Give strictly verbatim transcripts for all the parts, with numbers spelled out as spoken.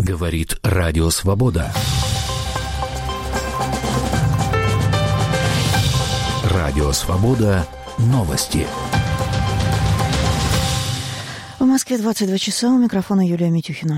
Говорит Радио Свобода. Радио Свобода. Новости. В Москве двадцать два часа. У микрофона Юлия Митюхина.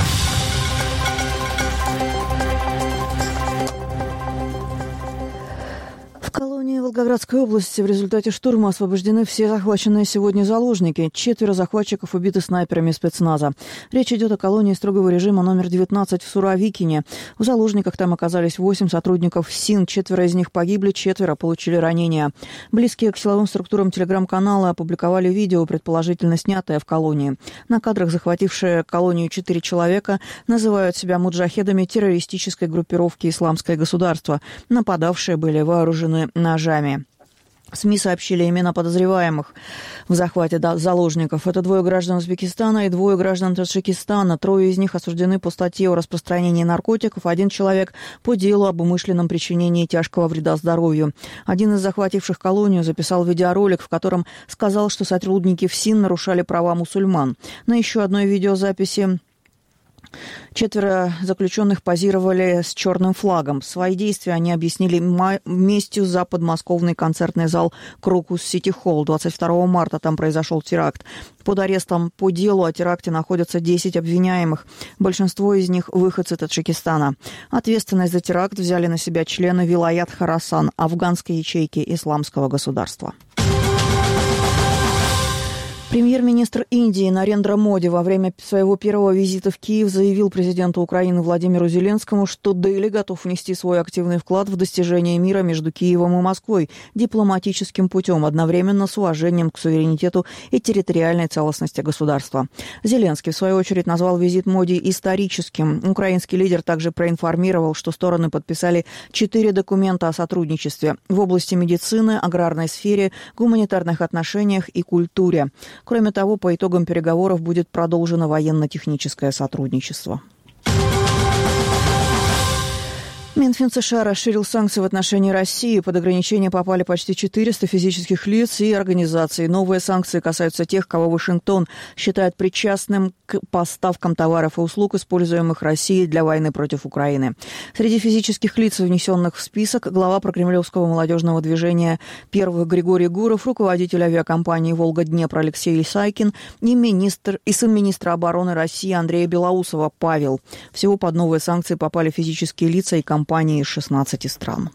В колонии Волгоградской области в результате штурма освобождены все захваченные сегодня заложники. Четверо захватчиков убиты снайперами спецназа. Речь идет о колонии строгого режима номер девятнадцать в Суровикине. В заложниках там оказались восемь сотрудников СИН. Четверо из них погибли, четверо получили ранения. Близкие к силовым структурам телеграм-канала опубликовали видео, предположительно снятое в колонии. На кадрах захватившие колонию четыре человека называют себя муджахедами террористической группировки «Исламское государство». Нападавшие были вооружены ножами. СМИ сообщили имена подозреваемых в захвате заложников. Это двое граждан Узбекистана и двое граждан Таджикистана. Трое из них осуждены по статье о распространении наркотиков. Один человек по делу об умышленном причинении тяжкого вреда здоровью. Один из захвативших колонию записал видеоролик, в котором сказал, что сотрудники ФСИН нарушали права мусульман. На еще одной видеозаписи четверо заключенных позировали с черным флагом. Свои действия они объяснили местью за подмосковный концертный зал «Крокус Сити Холл». двадцать второго марта там произошел теракт. Под арестом по делу о теракте находятся десять обвиняемых. Большинство из них выходцы Таджикистана. Ответственность за теракт взяли на себя члены Вилаят Хорасан, афганской ячейки Исламского государства. Премьер-министр Индии Нарендра Моди во время своего первого визита в Киев заявил президенту Украины Владимиру Зеленскому, что Дели готов внести свой активный вклад в достижение мира между Киевом и Москвой дипломатическим путем, одновременно с уважением к суверенитету и территориальной целостности государства. Зеленский, в свою очередь, назвал визит Моди историческим. Украинский лидер также проинформировал, что стороны подписали четыре документа о сотрудничестве в области медицины, аграрной сфере, гуманитарных отношениях и культуре. Кроме того, по итогам переговоров будет продолжено военно-техническое сотрудничество. Минфин США расширил санкции в отношении России. Под ограничения попали почти четыреста физических лиц и организаций. Новые санкции касаются тех, кого Вашингтон считает причастным к поставкам товаров и услуг, используемых Россией для войны против Украины. Среди физических лиц, внесенных в список, глава прокремлевского молодежного движения «Первых» Григорий Гуров, руководитель авиакомпании «Волга-Днепр» Алексей Исайкин и, министр, и сын министра обороны России Андрея Белоусова Павел. Всего под новые санкции попали физические лица и компании из шестнадцати стран.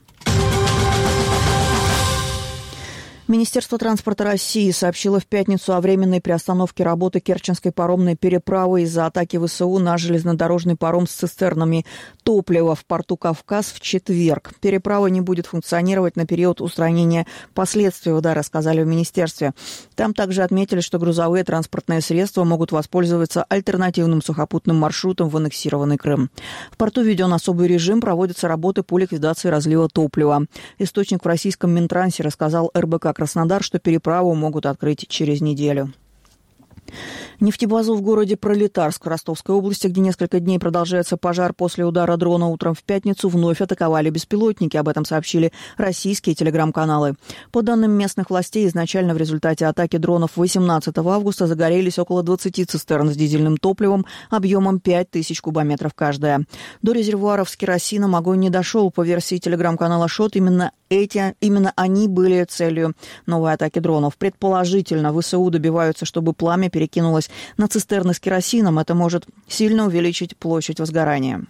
Министерство транспорта России сообщило в пятницу о временной приостановке работы Керченской паромной переправы из-за атаки ВСУ на железнодорожный паром с цистернами топлива в порту Кавказ в четверг. Переправа не будет функционировать на период устранения последствий удара, сказали в министерстве. Там также отметили, что грузовые транспортные средства могут воспользоваться альтернативным сухопутным маршрутом в аннексированный Крым. В порту введен особый режим, проводятся работы по ликвидации разлива топлива. Источник в российском Минтрансе рассказал эр бэ ка Краснодар, что переправу могут открыть через неделю. Нефтебазу в городе Пролетарск Ростовской области, где несколько дней продолжается пожар после удара дрона утром в пятницу, вновь атаковали беспилотники. Об этом сообщили российские телеграм-каналы. По данным местных властей, изначально в результате атаки дронов восемнадцатого августа загорелись около двадцати цистерн с дизельным топливом объемом пять тысяч кубометров каждая. До резервуаров с керосином огонь не дошел. По версии телеграм-канала «Шот», именно эти, именно они были целью новой атаки дронов. Предположительно, ВСУ добиваются, чтобы пламя перекинулось на цистерны с керосином. Это может сильно увеличить площадь возгорания.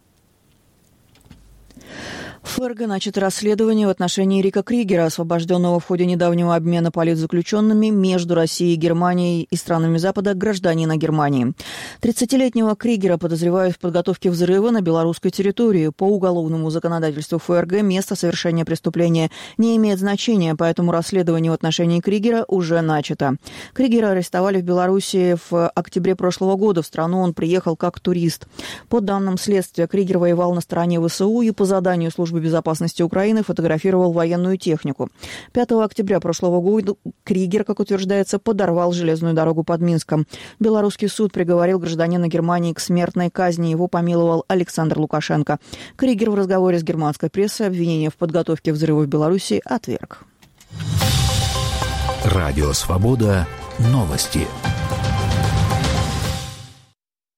В ФРГ начато расследование в отношении Рика Кригера, освобожденного в ходе недавнего обмена политзаключенными между Россией и Германией и странами Запада гражданина Германии. тридцатилетнего Кригера подозревают в подготовке взрыва на белорусской территории. По уголовному законодательству ФРГ место совершения преступления не имеет значения, поэтому расследование в отношении Кригера уже начато. Кригера арестовали в Беларуси в октябре прошлого года. В страну он приехал как турист. По данным следствия, Кригер воевал на стороне ВСУ и по заданию службы безопасности Украины фотографировал военную технику. пятого октября прошлого года Кригер, как утверждается, подорвал железную дорогу под Минском. Белорусский суд приговорил гражданина Германии к смертной казни. Его помиловал Александр Лукашенко. Кригер в разговоре с германской прессой обвинение в подготовке взрыва в Беларуси отверг. Радио «Свобода». Новости.